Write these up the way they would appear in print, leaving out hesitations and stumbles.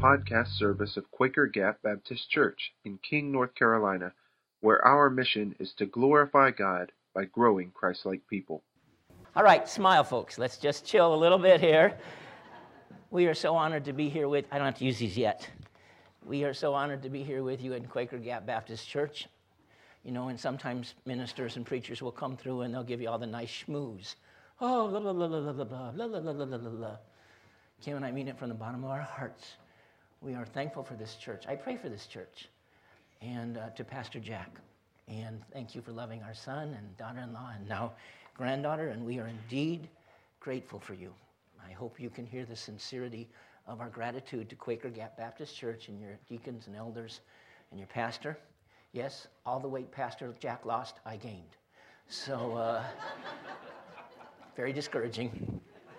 podcast service of Quaker Gap Baptist Church in King, North Carolina, where our mission is to glorify God by growing Christ-like people. All right, smile, folks. Let's just chill a little bit here. We are so honored to be here with, I don't have to use these yet. We are so honored to be here with you in Quaker Gap Baptist Church. You know, and sometimes ministers and preachers will come through and they'll give you all the nice schmooze. Oh, blah, blah, blah, blah, blah, blah, blah, blah, blah, blah, blah, blah. Kim and I mean it from the bottom of our hearts. We are thankful for this church. I pray for this church and to Pastor Jack. And thank you for loving our son and daughter-in-law and now granddaughter. And we are indeed grateful for you. I hope you can hear the sincerity of our gratitude to Quaker Gap Baptist Church and your deacons and elders and your pastor. Yes, all the weight Pastor Jack lost, I gained. So, very discouraging.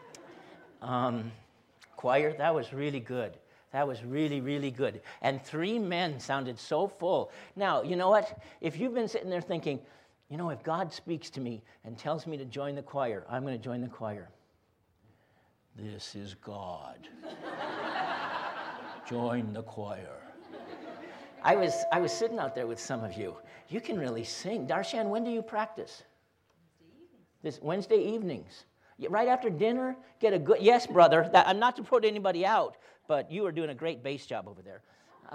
Choir, that was really good. That was really, really good. And 3 men sounded so full. Now, you know what? If you've been sitting there thinking, you know, if God speaks to me and tells me to join the choir, I'm going to join the choir. This is God. Join the choir. I was sitting out there with some of you. You can really sing. Darshan, when do you practice? Wednesday evenings. Right after dinner, get a good, yes, brother, I'm not to put anybody out, but you are doing a great bass job over there.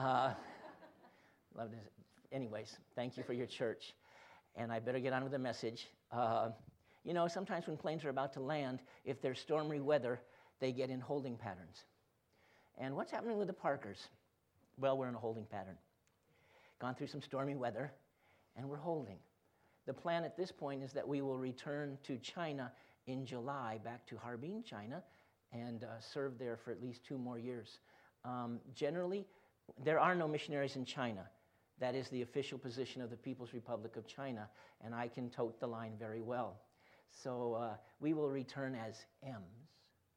Love this. Anyways, thank you for your church. And I better get on with the message. You know, sometimes when planes are about to land, if there's stormy weather, they get in holding patterns. And what's happening with the Parkers? Well, we're in a holding pattern. Gone through some stormy weather, and we're holding. The plan at this point is that we will return to China in July, back to Harbin, China, and serve there for at least 2 more years. Generally, there are no missionaries in China. That is the official position of the People's Republic of China, and I can tote the line very well. So we will return as M's.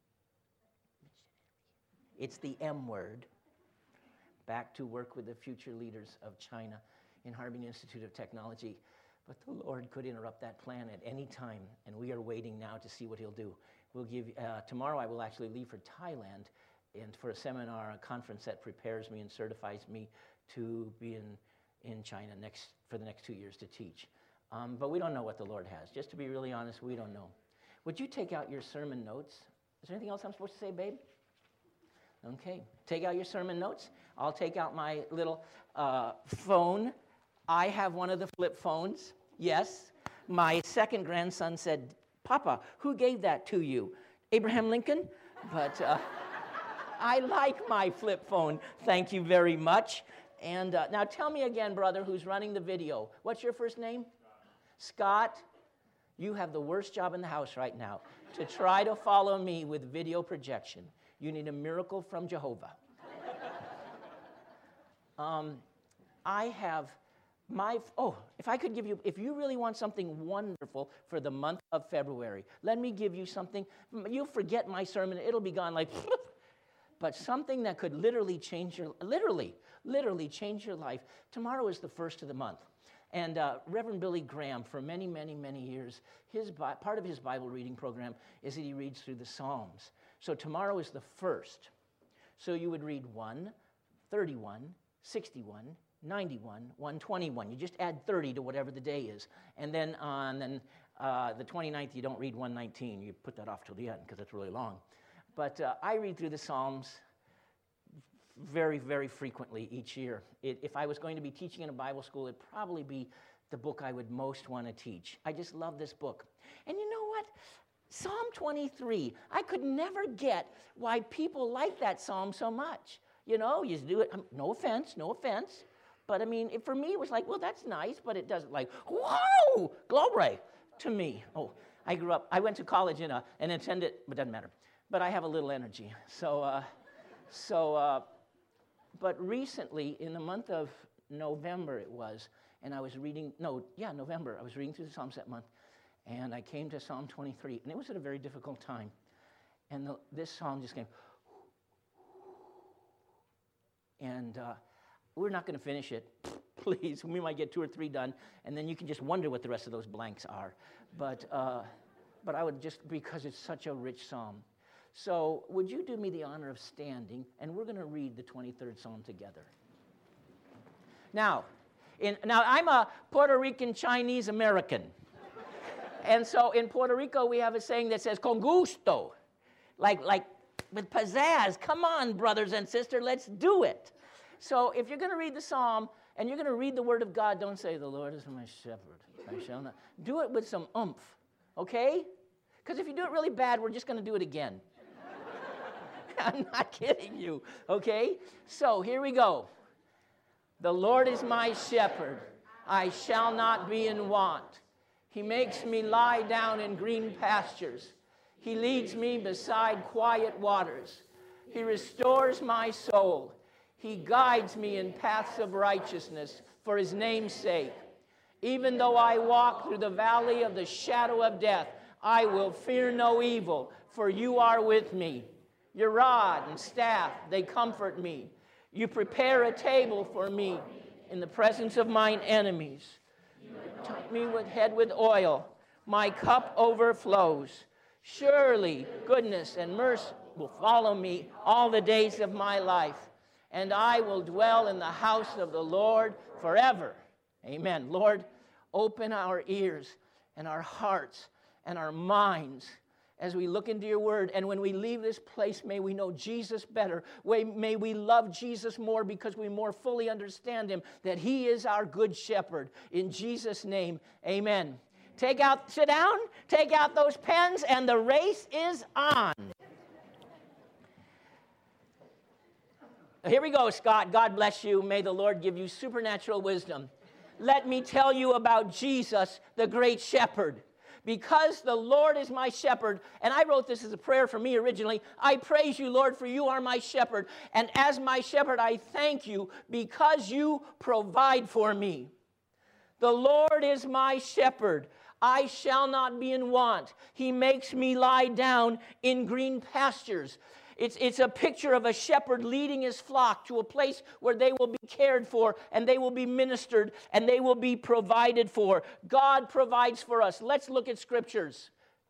It's the M word. Back to work with the future leaders of China in Harbin Institute of Technology. But the Lord could interrupt that plan at any time, and we are waiting now to see what he'll do. We'll give tomorrow I will actually leave for Thailand and for a seminar, a conference that prepares me and certifies me to be in China for the next 2 years to teach. But we don't know what the Lord has. Just to be really honest, we don't know. Would you take out your sermon notes? Is there anything else I'm supposed to say, babe? Okay, take out your sermon notes. I'll take out my little phone. I have one of the flip phones. Yes. My second grandson said, Papa, who gave that to you? Abraham Lincoln? But I like my flip phone. Thank you very much. And now tell me again, brother, who's running the video. What's your first name? Scott. You have the worst job in the house right now to try to follow me with video projection. You need a miracle from Jehovah. I have if I could give you, if you really want something wonderful for the month of February, let me give you something. You'll forget my sermon. It'll be gone like, but something that could literally change your, literally change your life. Tomorrow is the first of the month. And Reverend Billy Graham, for many, many, many years, part of his Bible reading program is that he reads through the Psalms. So tomorrow is the first. So you would read 1, 31, 61, 91, 121. You just add 30 to whatever the day is. And then on the 29th, you don't read 119. You put that off till the end because it's really long. But I read through the Psalms very, very frequently each year. If I was going to be teaching in a Bible school, it'd probably be the book I would most want to teach. I just love this book. And you know what? Psalm 23, I could never get why people like that psalm so much. You know, you do it, no offense. But I mean, for me, it was like, well, that's nice, but it doesn't like, whoa, glory to me. Oh, I went to college and attended, but doesn't matter. But I have a little energy. But recently, in the month of November it was, and I was reading, November, I was reading through the Psalms that month, and I came to Psalm 23, and it was at a very difficult time. And this psalm just came, and we're not going to finish it. Please, we might get 2 or 3 done, and then you can just wonder what the rest of those blanks are. But I would just, because it's such a rich psalm. So would you do me the honor of standing, and we're going to read the 23rd Psalm together. Now I'm a Puerto Rican Chinese American. And so in Puerto Rico, we have a saying that says, con gusto, like with pizzazz. Come on, brothers and sisters, let's do it. So if you're going to read the psalm and you're going to read the word of God, don't say, the Lord is my shepherd, I shall not. Do it with some oomph, okay? Because if you do it really bad, we're just going to do it again. I'm not kidding you, okay? So here we go. The Lord is my shepherd. I shall not be in want. He makes me lie down in green pastures. He leads me beside quiet waters. He restores my soul. He guides me in paths of righteousness for his name's sake. Even though I walk through the valley of the shadow of death, I will fear no evil, for you are with me. Your rod and staff, they comfort me. You prepare a table for me in the presence of mine enemies. You anoint me with oil. My cup overflows. Surely goodness and mercy will follow me all the days of my life, and I will dwell in the house of the Lord forever. Amen. Lord, open our ears and our hearts and our minds as we look into your word. And when we leave this place, may we know Jesus better. May we love Jesus more because we more fully understand him, that he is our good shepherd. In Jesus' name, amen. Sit down, take out those pens, and the race is on. Here we go, Scott. God bless you. May the Lord give you supernatural wisdom. Let me tell you about Jesus, the great shepherd. Because the Lord is my shepherd, and I wrote this as a prayer for me originally, I praise you, Lord, for you are my shepherd. And as my shepherd, I thank you because you provide for me. The Lord is my shepherd. I shall not be in want. He makes me lie down in green pastures. It's a picture of a shepherd leading his flock to a place where they will be cared for and they will be ministered and they will be provided for. God provides for us. Let's look at scriptures.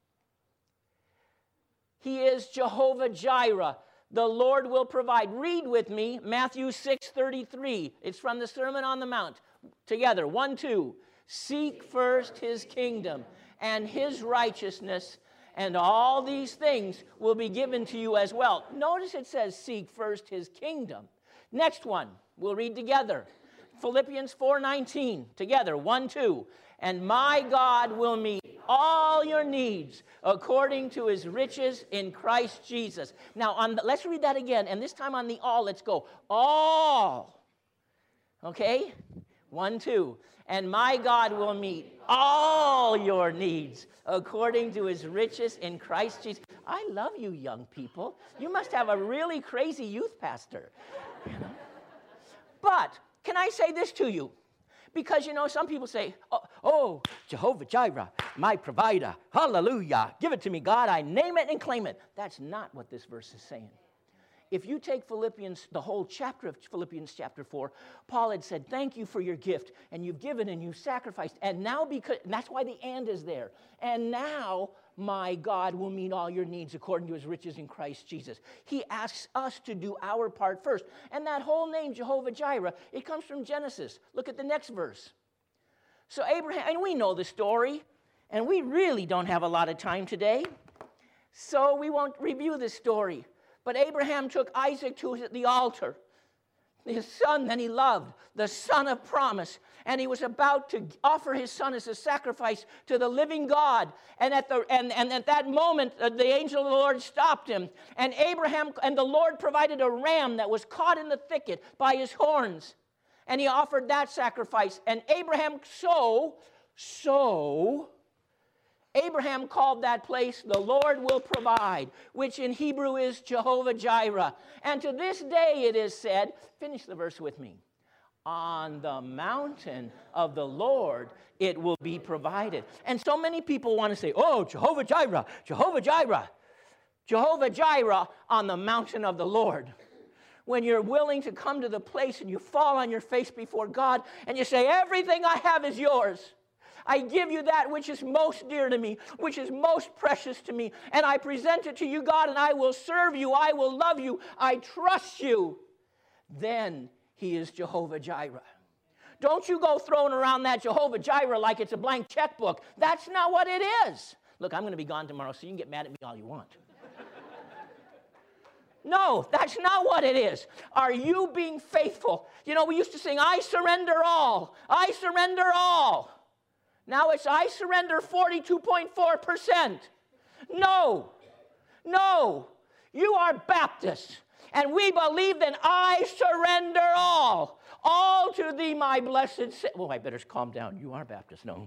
He is Jehovah Jireh. The Lord will provide. Read with me Matthew 6:33. It's from the Sermon on the Mount. Together, 1, 2. Seek first his kingdom and his righteousness, and all these things will be given to you as well. Notice it says, seek first his kingdom. Next one, we'll read together. Philippians 4:19, together, 1, 2. And my God will meet all your needs according to his riches in Christ Jesus. Now, let's read that again, and this time on the all, let's go. All. Okay? 1, 2. And my God will meet all your needs according to his riches in Christ Jesus. I love you, young people. You must have a really crazy youth pastor. You know? But can I say this to you? Because, some people say, oh, Jehovah Jireh, my provider. Hallelujah. Give it to me, God. I name it and claim it. That's not what this verse is saying. If you take Philippians, the whole chapter of Philippians chapter 4, Paul had said, thank you for your gift, and you've given and you've sacrificed, and now and that's why the and is there. And now my God will meet all your needs according to his riches in Christ Jesus. He asks us to do our part first. And that whole name, Jehovah Jireh, it comes from Genesis. Look at the next verse. So Abraham, and we know the story, and we really don't have a lot of time today, so we won't review this story. But Abraham took Isaac to the altar, his son that he loved, the son of promise, and he was about to offer his son as a sacrifice to the living God. And at that moment, the angel of the Lord stopped him, and the Lord provided a ram that was caught in the thicket by his horns, and he offered that sacrifice. And Abraham Abraham called that place, the Lord will provide, which in Hebrew is Jehovah Jireh. And to this day it is said, finish the verse with me, on the mountain of the Lord it will be provided. And so many people want to say, oh, Jehovah Jireh, Jehovah Jireh, Jehovah Jireh on the mountain of the Lord. When you're willing to come to the place and you fall on your face before God and you say, everything I have is yours. I give you that which is most dear to me, which is most precious to me, and I present it to you, God, and I will serve you. I will love you. I trust you. Then he is Jehovah Jireh. Don't you go throwing around that Jehovah Jireh like it's a blank checkbook. That's not what it is. Look, I'm going to be gone tomorrow, so you can get mad at me all you want. No, that's not what it is. Are you being faithful? You know, we used to sing, I surrender all. I surrender all. Now it's, I surrender 42.4%. No. You are Baptists. And we believe that I surrender all. All to thee, my blessed Savior. Well, I better calm down. You are Baptist. No.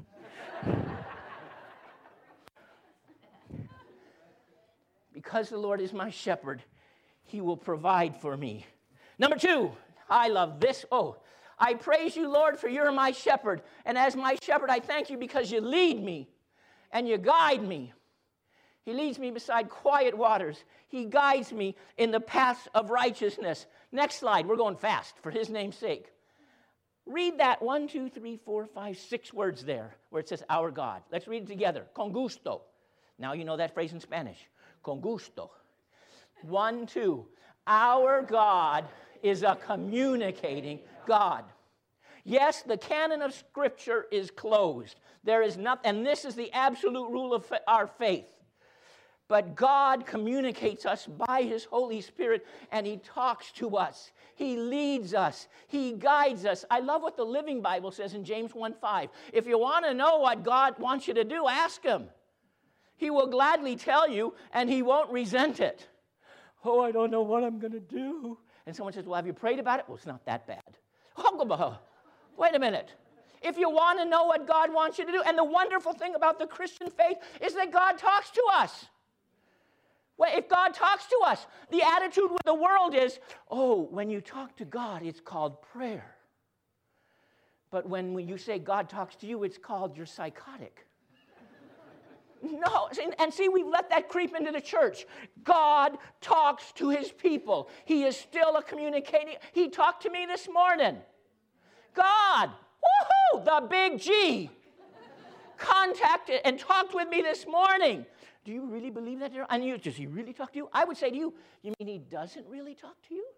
Because the Lord is my shepherd, he will provide for me. Number 2, I love this. Oh, I praise you, Lord, for you're my shepherd. And as my shepherd, I thank you because you lead me and you guide me. He leads me beside quiet waters. He guides me in the paths of righteousness. Next slide. We're going fast for his name's sake. Read that 1, 2, 3, 4, 5, 6 words there where it says our God. Let's read it together. Con gusto. Now you know that phrase in Spanish. Con gusto. 1, 2. Our God is a communicating God. Yes, the canon of Scripture is closed. There is nothing, and this is the absolute rule of our faith. But God communicates us by his Holy Spirit, and he talks to us. He leads us. He guides us. I love what the Living Bible says in James 1:5. If you want to know what God wants you to do, ask him. He will gladly tell you, and he won't resent it. Oh, I don't know what I'm going to do. And someone says, well, have you prayed about it? Well, it's not that bad. Wait a minute. If you want to know what God wants you to do, and the wonderful thing about the Christian faith is that God talks to us. Well, if God talks to us, the attitude with the world is, oh, when you talk to God, it's called prayer. But when you say God talks to you, it's called you're psychotic. No, and see, we've let that creep into the church. God talks to his people. He is still a communicating. He talked to me this morning. God, woohoo, the big G, contacted and talked with me this morning. Do you really believe that? And does he really talk to you? I would say to you, you mean he doesn't really talk to you?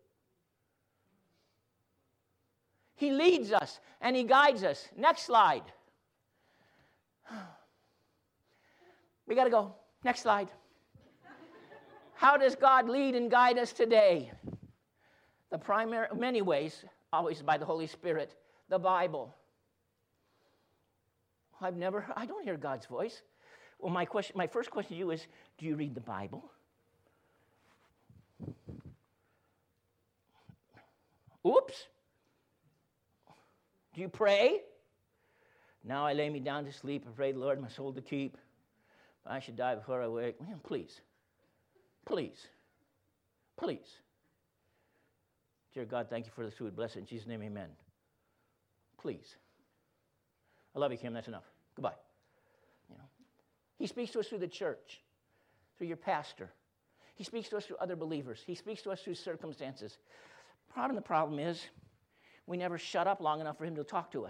He leads us and he guides us. Next slide. We got to go. Next slide. How does God lead and guide us today? Many ways, always by the Holy Spirit. The Bible. I don't hear God's voice. Well, my first question to you is, do you read the Bible? Oops. Do you pray? Now I lay me down to sleep. I pray the Lord my soul to keep. I should die before I wake. Please. Dear God, thank you for this food. Bless it in Jesus' name, amen. Please. I love you, Kim. That's enough. Goodbye. He speaks to us through the church, through your pastor. He speaks to us through other believers. He speaks to us through circumstances. The problem is we never shut up long enough for him to talk to us.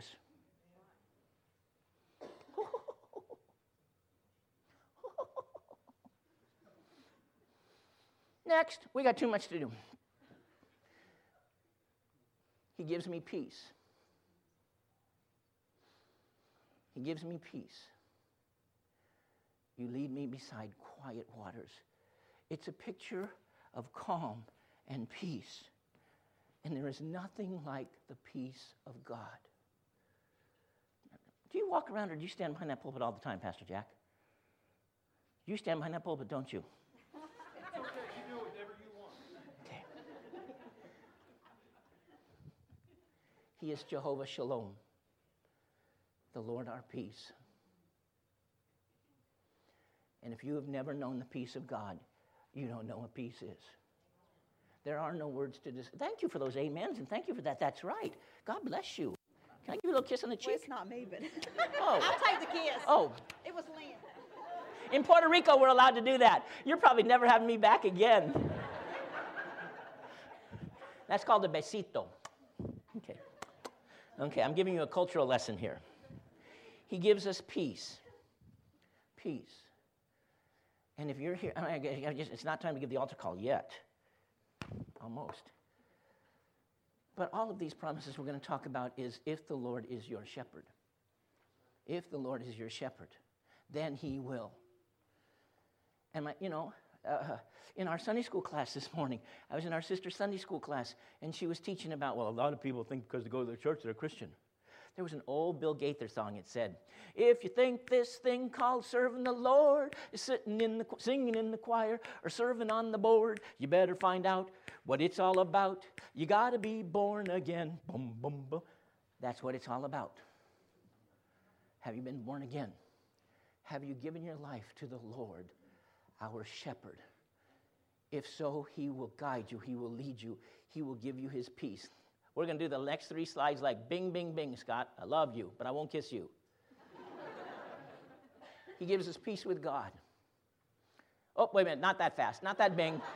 Next, we got too much to do. He gives me peace. He gives me peace. You lead me beside quiet waters. It's a picture of calm and peace. And there is nothing like the peace of God. Do you walk around or do you stand behind that pulpit all the time, Pastor Jack? You stand behind that pulpit, don't you? It's okay, you do whatever you want. Okay. He is Jehovah Shalom, the Lord our peace. And if you have never known the peace of God, you don't know what peace is. There are no words to describe. Thank you for those amens, and thank you for that. That's right. God bless you. Can I give you a little kiss on the cheek? Well, it's not me, but Oh. I'll take the kiss. Oh. It was Lynn. In Puerto Rico, we're allowed to do that. You're probably never having me back again. That's called a besito. Okay, I'm giving you a cultural lesson here. He gives us peace. Peace. And if you're here, it's not time to give the altar call yet. Almost. But all of these promises we're going to talk about is if the Lord is your shepherd. If the Lord is your shepherd, then he will. And in our Sunday school class this morning, I was in our sister's Sunday school class, and she was teaching about, well, a lot of people think because they go to the church they're a Christian. There was an old Bill Gaither song. It said, if you think this thing called serving the Lord is singing in the choir or serving on the board, you better find out what it's all about. You got to be born again. Boom, boom, boom. That's what it's all about. Have you been born again? Have you given your life to the Lord, our shepherd? If so, he will guide you. He will lead you. He will give you his peace. We're going to do the next 3 slides like bing, bing, bing, Scott. I love you, but I won't kiss you. He gives us peace with God. Oh, wait a minute. Not that fast. Not that bing.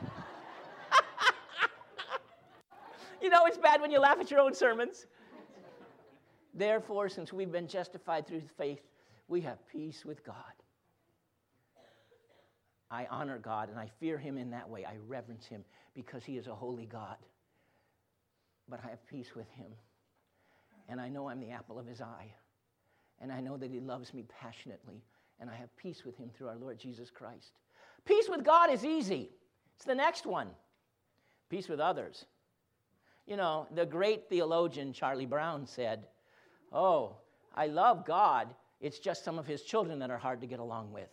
You know it's bad when you laugh at your own sermons. Therefore, since we've been justified through faith, we have peace with God. I honor God, and I fear him in that way. I reverence him because he is a holy God. But I have peace with him. And I know I'm the apple of his eye. And I know that he loves me passionately. And I have peace with him through our Lord Jesus Christ. Peace with God is easy. It's the next one. Peace with others. You know, the great theologian Charlie Brown said, oh, I love God. It's just some of his children that are hard to get along with.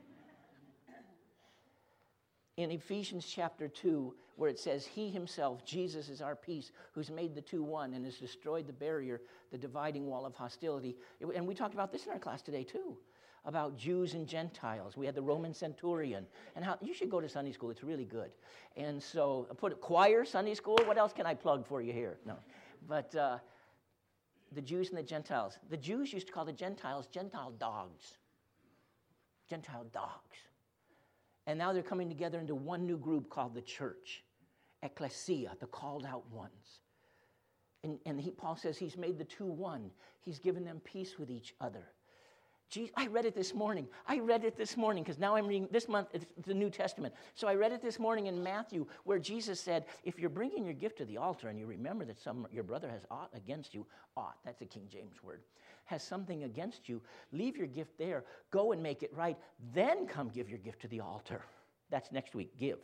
In Ephesians chapter 2, where it says, he himself, Jesus, is our peace, who's made the two one and has destroyed the barrier, the dividing wall of hostility. And we talked about this in our class today, too, about Jews and Gentiles. We had the Roman centurion. And how you should go to Sunday school. It's really good. And so, put choir, Sunday school. What else can I plug for you here? No. But the Jews and the Gentiles. The Jews used to call the Gentiles Gentile dogs. Gentile dogs. And now they're coming together into one new group called the church. Ecclesia, the called out ones. And Paul says he's made the two one. He's given them peace with each other. Jesus, I read it this morning. Because now I'm reading, this month, it's the New Testament. So I read it this morning in Matthew where Jesus said, if you're bringing your gift to the altar and you remember that your brother has aught against you, aught, that's a King James word, has something against you, leave your gift there, go and make it right, then come give your gift to the altar. That's next week, give.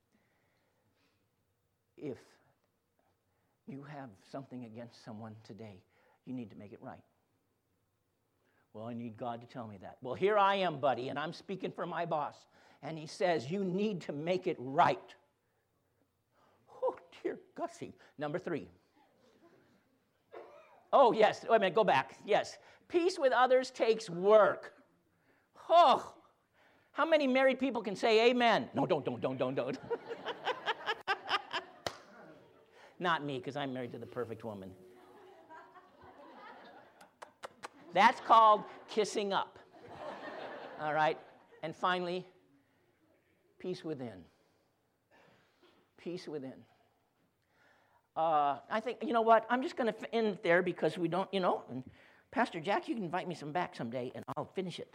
If you have something against someone today, you need to make it right. Well, I need God to tell me that. Well, here I am, buddy, and I'm speaking for my boss. And he says, you need to make it right. Oh, dear Gussie. Number 3. Oh, yes. Wait a minute, go back. Yes. Peace with others takes work. Oh, how many married people can say amen? No, don't. Not me, because I'm married to the perfect woman. That's called kissing up. All right? And finally, peace within. Peace within. I think, you know what? I'm just going to end there because we don't, and Pastor Jack, you can invite me some back someday and I'll finish it.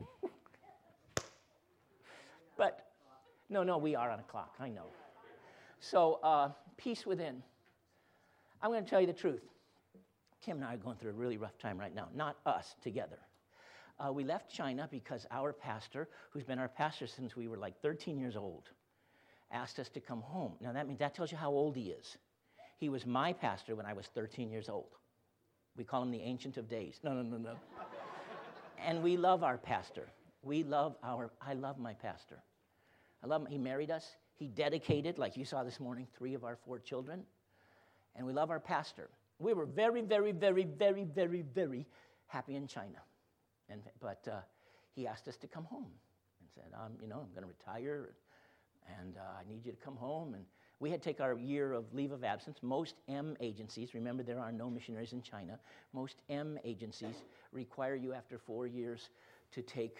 But, no, we are on a clock, I know. So, peace within. I'm going to tell you the truth. Kim and I are going through a really rough time right now. Not us, together. We left China because our pastor, who's been our pastor since we were like 13 years old, asked us to come home. Now that tells you how old he is. He was my pastor when I was 13 years old. We call him the Ancient of Days. No. And we love our pastor. I love my pastor. I love him. He married us. He dedicated, like you saw this morning, 3 of our 4 children. And we love our pastor. We were very, very, very, very, very, very happy in China. But he asked us to come home and said, I'm going to retire, and I need you to come home. And we had to take our year of leave of absence. Most M agencies, remember there are no missionaries in China, most M agencies require you after 4 years to take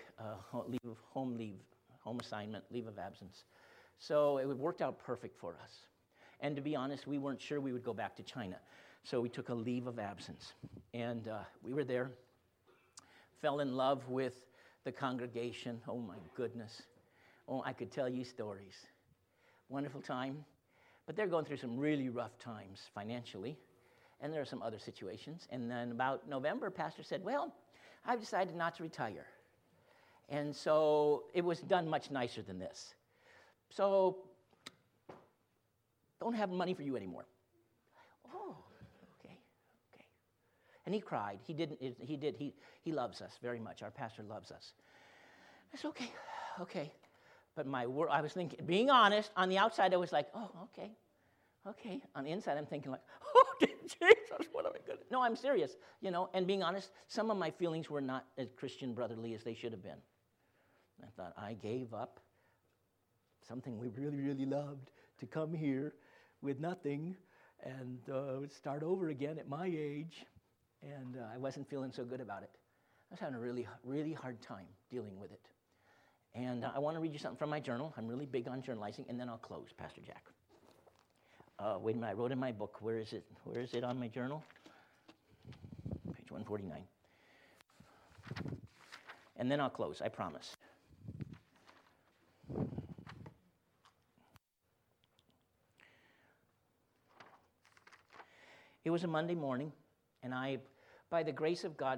home assignment, leave of absence. So it worked out perfect for us. And to be honest, we weren't sure we would go back to China. So we took a leave of absence. And we were there fell in love with the congregation. Oh, my goodness. Oh, I could tell you stories. Wonderful time. But they're going through some really rough times financially. And there are some other situations. And then about November, pastor said, well, I've decided not to retire. And so it was done much nicer than this. So don't have money for you anymore. Oh, okay. And he cried. He loves us very much. Our pastor loves us. I said, okay. But I was thinking, being honest, on the outside I was like, oh, okay. On the inside I'm thinking like, oh, Jesus, what am I going to do? No, I'm serious, and being honest, some of my feelings were not as Christian brotherly as they should have been. I thought, I gave up something we really, really loved to come here with nothing and start over again at my age, and I wasn't feeling so good about it. I was having a really, really hard time dealing with it. And I want to read you something from my journal. I'm really big on journalizing, and then I'll close, Pastor Jack. Wait a minute, I wrote in my book. Where is it? Where is it on my journal? Page 149. And then I'll close, I promise. It was a Monday morning, and by the grace of God,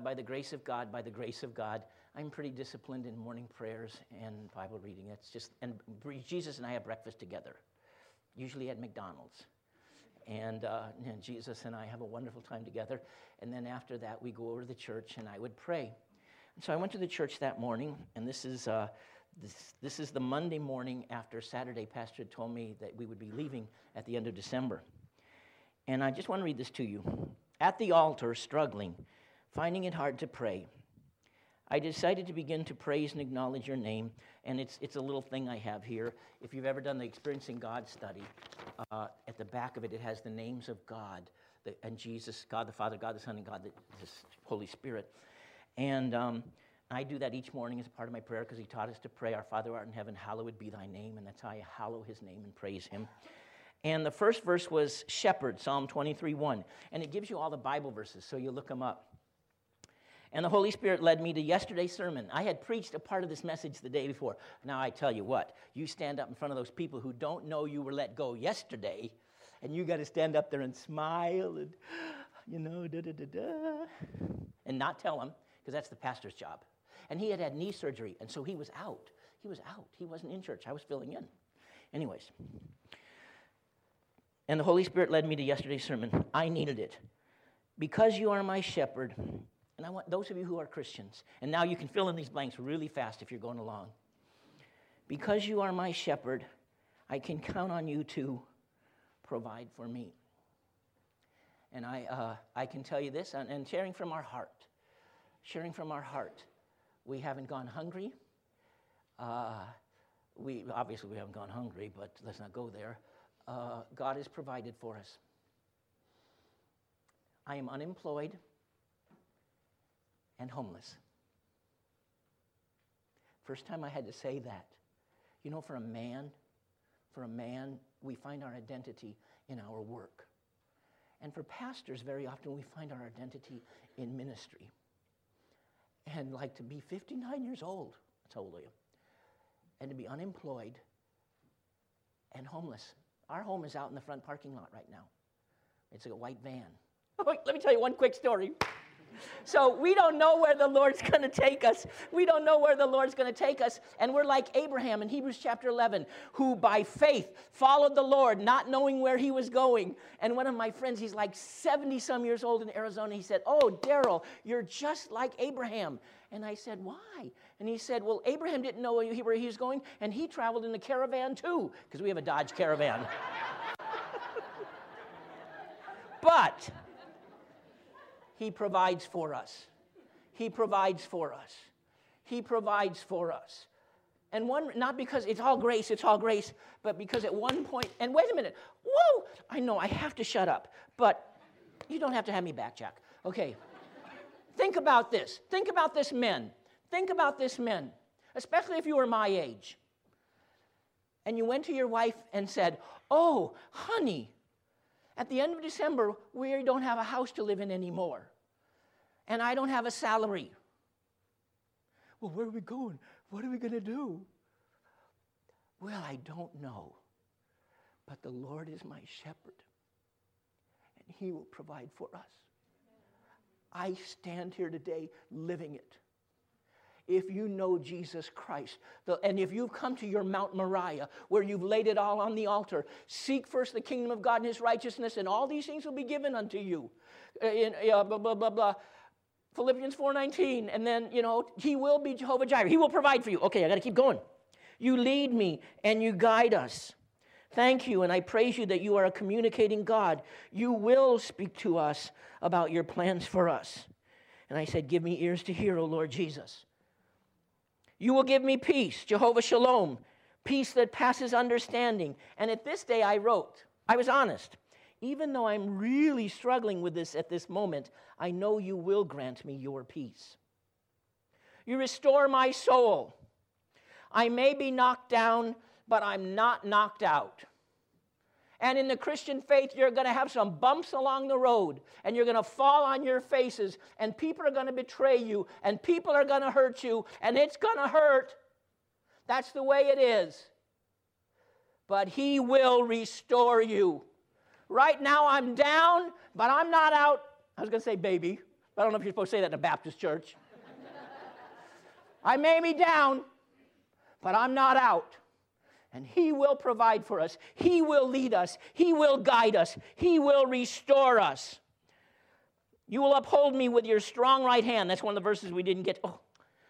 I'm pretty disciplined in morning prayers and Bible reading. And Jesus and I have breakfast together, usually at McDonald's. And Jesus and I have a wonderful time together. And then after that, we go over to the church, and I would pray. And so I went to the church that morning, and this is the Monday morning after Saturday. Pastor had told me that we would be leaving at the end of December. And I just want to read this to you. At the altar, struggling, finding it hard to pray, I decided to begin to praise and acknowledge your name, and it's a little thing I have here. If you've ever done the Experiencing God study, at the back of it, it has the names of God, and Jesus, God the Father, God the Son, and God the Holy Spirit. And I do that each morning as a part of my prayer because he taught us to pray, Our Father who art in heaven, hallowed be thy name, and that's how I hallow his name and praise him. And the first verse was shepherd, Psalm 23:1, and it gives you all the Bible verses, so you look them up. And the Holy Spirit led me to yesterday's sermon. I had preached a part of this message the day before. Now I tell you what, you stand up in front of those people who don't know you were let go yesterday, and you got to stand up there and smile and, and not tell them, because that's the pastor's job. And he had had knee surgery, and so he was out. He wasn't in church. I was filling in. Anyways. And the Holy Spirit led me to yesterday's sermon. I needed it. Because you are my shepherd, and I want those of you who are Christians, and now you can fill in these blanks really fast if you're going along. Because you are my shepherd, I can count on you to provide for me. And I can tell you this, and sharing from our heart, we haven't gone hungry. We haven't gone hungry, but let's not go there. God has provided for us. I am unemployed and homeless. First time I had to say that. For a man, we find our identity in our work. And for pastors, very often we find our identity in ministry. And like to be 59 years old, that's how old I am, and to be unemployed and homeless. Our home is out in the front parking lot right now. It's a white van. Oh, wait, let me tell you one quick story. So we don't know where the Lord's going to take us. And we're like Abraham in Hebrews chapter 11, who by faith followed the Lord, not knowing where he was going. And one of my friends, he's like 70-some years old in Arizona. He said, oh, Daryl, you're just like Abraham. And I said, why? And he said, well, Abraham didn't know where he was going, and he traveled in a caravan too, because we have a Dodge Caravan. But he provides for us. And not because it's all grace, but because at one point, and wait a minute, whoa, I know I have to shut up, but you don't have to have me back, Jack. Okay. Think about this, men, especially if you were my age. And you went to your wife and said, oh, honey, at the end of December, we don't have a house to live in anymore. And I don't have a salary. Well, where are we going? What are we going to do? Well, I don't know. But the Lord is my shepherd, and he will provide for us. I stand here today living it. If you know Jesus Christ, and if you've come to your Mount Moriah, where you've laid it all on the altar, seek first the kingdom of God and his righteousness, and all these things will be given unto you. Blah, blah, blah, blah. Philippians 4:19, and then, he will be Jehovah Jireh. He will provide for you. Okay, I got to keep going. You lead me and you guide us. Thank you, and I praise you that you are a communicating God. You will speak to us about your plans for us. And I said, give me ears to hear, O Lord Jesus. You will give me peace, Jehovah Shalom, peace that passes understanding. And at this day I wrote, I was honest. Even though I'm really struggling with this at this moment, I know you will grant me your peace. You restore my soul. I may be knocked down, but I'm not knocked out. And in the Christian faith, you're going to have some bumps along the road, and you're going to fall on your faces, and people are going to betray you, and people are going to hurt you, and it's going to hurt. That's the way it is. But he will restore you. Right now, I'm down, but I'm not out. I was going to say baby. I don't know if you're supposed to say that in a Baptist church. I may be down, but I'm not out. And he will provide for us. He will lead us. He will guide us. He will restore us. You will uphold me with your strong right hand. That's one of the verses we didn't get. Oh.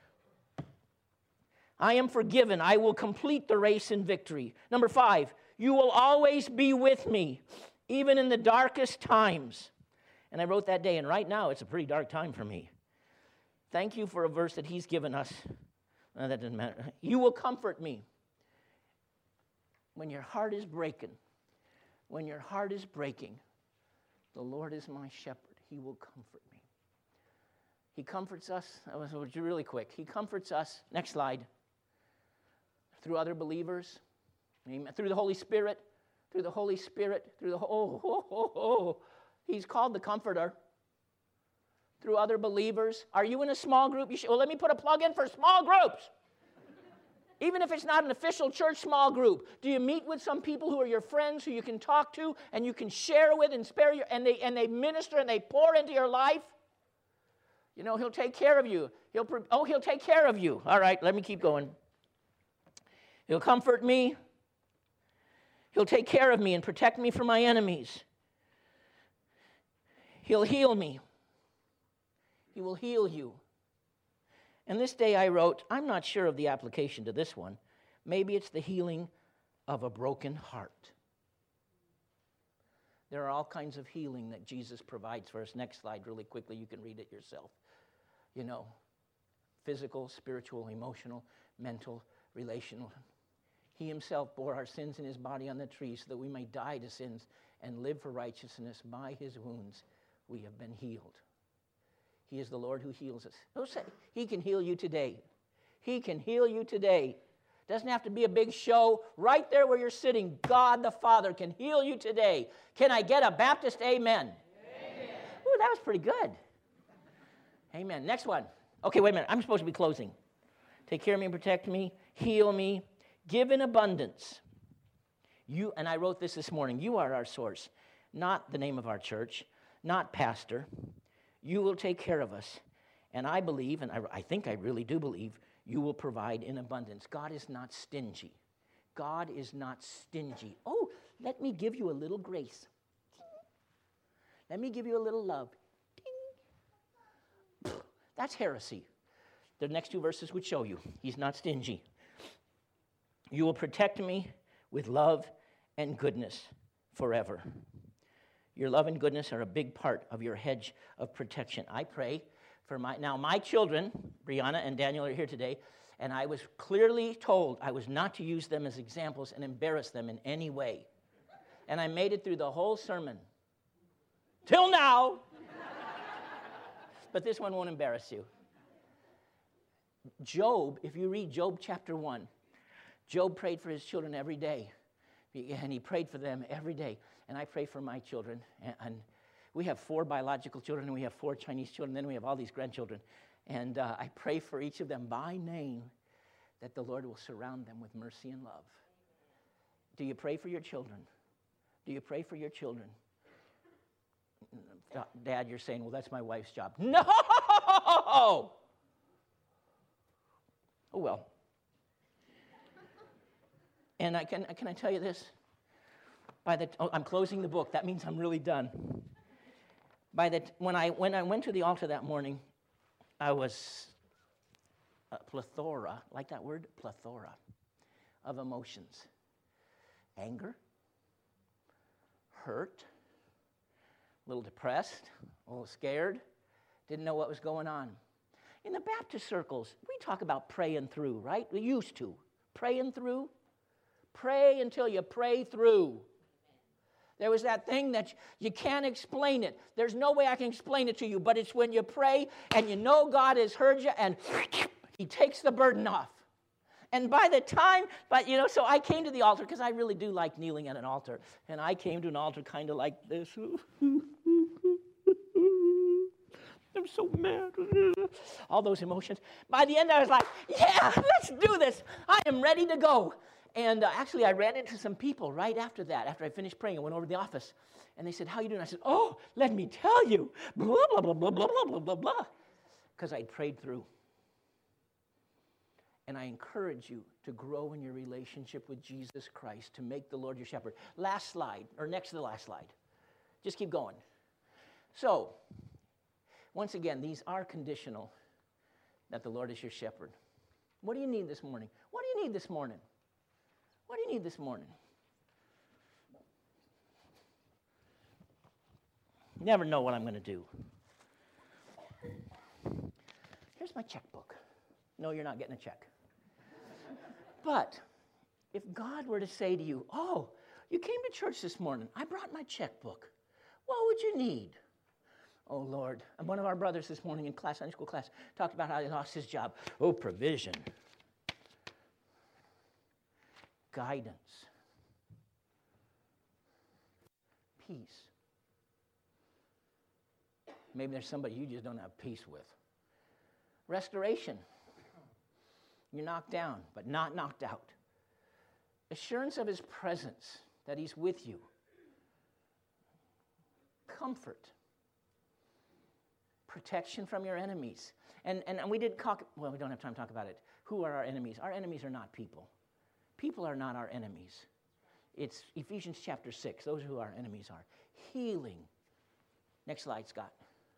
I am forgiven. I will complete the race in victory. Number 5, you will always be with me, even in the darkest times. And I wrote that day, and right now it's a pretty dark time for me. Thank you for a verse that he's given us. That doesn't matter. You will comfort me. When your heart is breaking, the Lord is my shepherd. He will comfort me. He comforts us. I was really quick. He comforts us. Next slide. Through other believers. Amen. Through the Holy Spirit. He's called the Comforter. Through other believers. Are you in a small group? Well, let me put a plug in for small groups. Even if it's not an official church small group, do you meet with some people who are your friends, who you can talk to, and you can share with and spare you, and they minister and they pour into your life? He'll take care of you. He'll take care of you. All right, let me keep going. He'll comfort me. He'll take care of me and protect me from my enemies. He'll heal me. He will heal you. And this day I wrote, I'm not sure of the application to this one. Maybe it's the healing of a broken heart. There are all kinds of healing that Jesus provides for us. Next slide, really quickly. You can read it yourself. Physical, spiritual, emotional, mental, relational. He himself bore our sins in his body on the tree so that we may die to sins and live for righteousness. By his wounds we have been healed. He is the Lord who heals us. Don't say, he can heal you today. He can heal you today. Doesn't have to be a big show. Right there where you're sitting, God the Father can heal you today. Can I get a Baptist amen? Amen. Ooh, that was pretty good. Amen. Next one. Okay, wait a minute. I'm supposed to be closing. Take care of me and protect me. Heal me. Give in abundance. And I wrote this morning. You are our source. Not the name of our church. Not pastor. You will take care of us. And I believe, and I think I really do believe, you will provide in abundance. God is not stingy. God is not stingy. Oh, let me give you a little grace. Let me give you a little love. Ding. That's heresy. The next 2 verses would show you. He's not stingy. You will protect me with love and goodness forever. Your love and goodness are a big part of your hedge of protection. I pray for my children, Brianna and Daniel are here today, and I was clearly told I was not to use them as examples and embarrass them in any way. And I made it through the whole sermon. Till now. But this one won't embarrass you. Job, if you read Job chapter 1, Job prayed for his children every day. And he prayed for them every day. And I pray for my children. And we have 4 biological children, and we have 4 Chinese children, then we have all these grandchildren. And I pray for each of them by name that the Lord will surround them with mercy and love. Do you pray for your children? Do you pray for your children? Dad, you're saying, well, that's my wife's job. No! Oh, well. And can I tell you this? I'm closing the book. That means I'm really done. When I went to the altar that morning, I was a plethora, like that word, plethora, of emotions. Anger, hurt, a little depressed, a little scared, didn't know what was going on. In the Baptist circles, we talk about praying through, right? We used to. Praying through. Pray until you pray through. There was that thing that you can't explain it. There's no way I can explain it to you, but it's when you pray and you know God has heard you and He takes the burden off. And by the time, so I came to the altar because I really do like kneeling at an altar. And I came to an altar kind of like this. I'm so mad. All those emotions. By the end, I was like, yeah, let's do this. I am ready to go. And actually, I ran into some people right after that. After I finished praying, I went over to the office. And they said, how you doing? I said, oh, let me tell you. Blah, blah, blah, blah, blah, blah, blah, blah. Because I'd prayed through. And I encourage you to grow in your relationship with Jesus Christ, to make the Lord your shepherd. Last slide, or next to the last slide. Just keep going. So, once again, these are conditional that the Lord is your shepherd. What do you need this morning? What do you need this morning? What do you need this morning? You never know what I'm going to do. Here's my checkbook. No, you're not getting a check. But if God were to say to you, oh, you came to church this morning. I brought my checkbook. What would you need? Oh, Lord. And one of our brothers this morning in class, Sunday school class, talked about how he lost his job. Oh, provision. Guidance. Peace. Maybe there's somebody you just don't have peace with. Restoration. You're knocked down, but not knocked out. Assurance of His presence, that He's with you. Comfort. Protection from your enemies. And we did talk, well, we don't have time to talk about it. Who are our enemies? Our enemies are not people. People are not our enemies. It's Ephesians chapter 6. Those are who our enemies are. Healing. Next slide, Scott.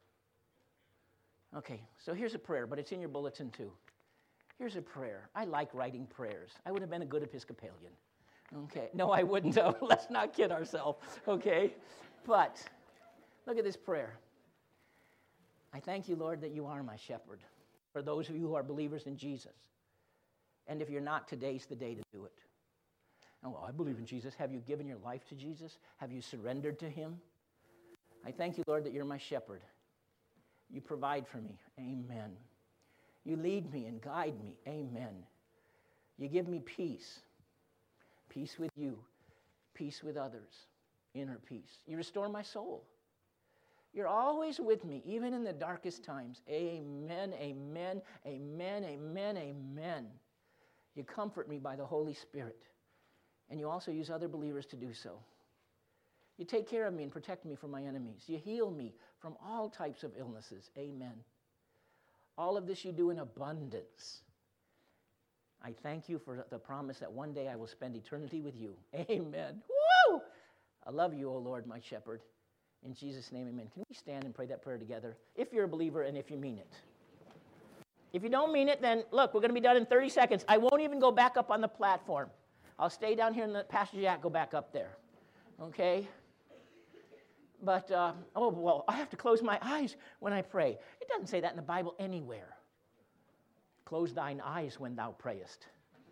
Okay, so here's a prayer, but it's in your bulletin too. Here's a prayer. I like writing prayers. I would have been a good Episcopalian. Okay, no, I wouldn't though. Let's not kid ourselves, okay? But look at this prayer. I thank you, Lord, that you are my shepherd. For those of you who are believers in Jesus. And if you're not, today's the day to do it. Oh, well, I believe in Jesus. Have you given your life to Jesus? Have you surrendered to Him? I thank you, Lord, that you're my shepherd. You provide for me. Amen. You lead me and guide me. Amen. You give me peace. Peace with you. Peace with others. Inner peace. You restore my soul. You're always with me, even in the darkest times. Amen, amen, amen, amen, amen. You comfort me by the Holy Spirit. And you also use other believers to do so. You take care of me and protect me from my enemies. You heal me from all types of illnesses. Amen. All of this you do in abundance. I thank you for the promise that one day I will spend eternity with you. Amen. Woo! I love you, O Lord, my shepherd. In Jesus' name, amen. Can we stand and pray that prayer together? If you're a believer and if you mean it. If you don't mean it, then look, we're going to be done in 30 seconds. I won't even go back up on the platform. I'll stay down here and let Pastor Jack go back up there. Okay? But, oh, well, I have to close my eyes when I pray. It doesn't say that in the Bible anywhere. Close thine eyes when thou prayest.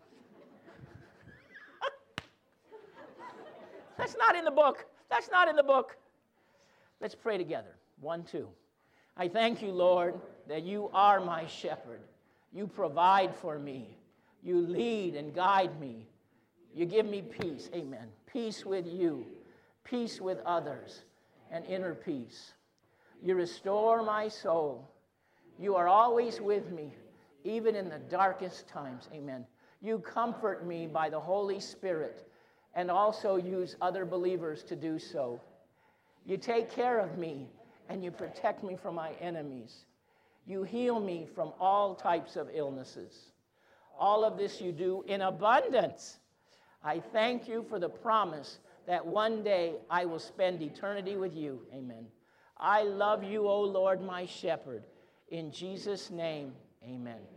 That's not in the book. That's not in the book. Let's pray together. 1, 2. I thank you, Lord, that you are my shepherd. You provide for me. You lead and guide me. You give me peace. Amen. Peace with you. Peace with others. And inner peace. You restore my soul. You are always with me, even in the darkest times. Amen. You comfort me by the Holy Spirit and also use other believers to do so. You take care of me and you protect me from my enemies. You heal me from all types of illnesses. All of this you do in abundance. I thank you for the promise that one day I will spend eternity with you. Amen. I love you, O Lord, my shepherd. In Jesus' name, amen.